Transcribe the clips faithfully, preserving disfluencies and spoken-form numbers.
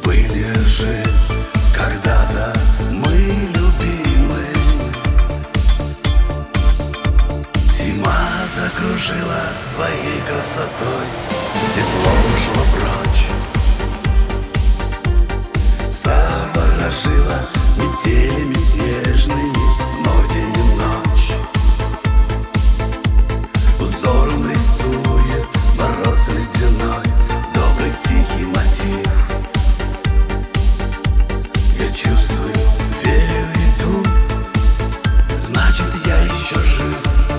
Были же когда-то мы любимы. Зима закружила своей красотой, тепло ушло прочь, заворожила метелями снежными, но день и ночь. Узором рисует мороз ледяной, добрый тихий мотив. Я чувствую, верю, иду, значит, я еще жив.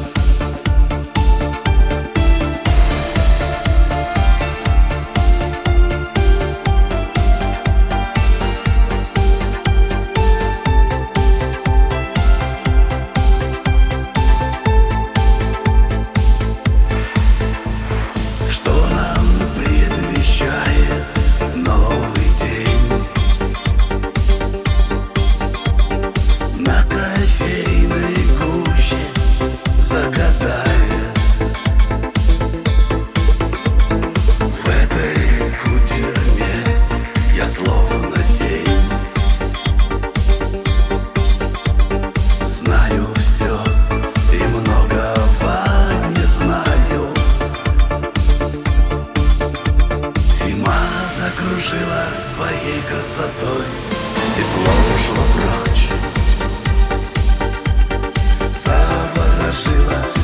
Закружила своей красотой, тепло ушло прочь, заворожила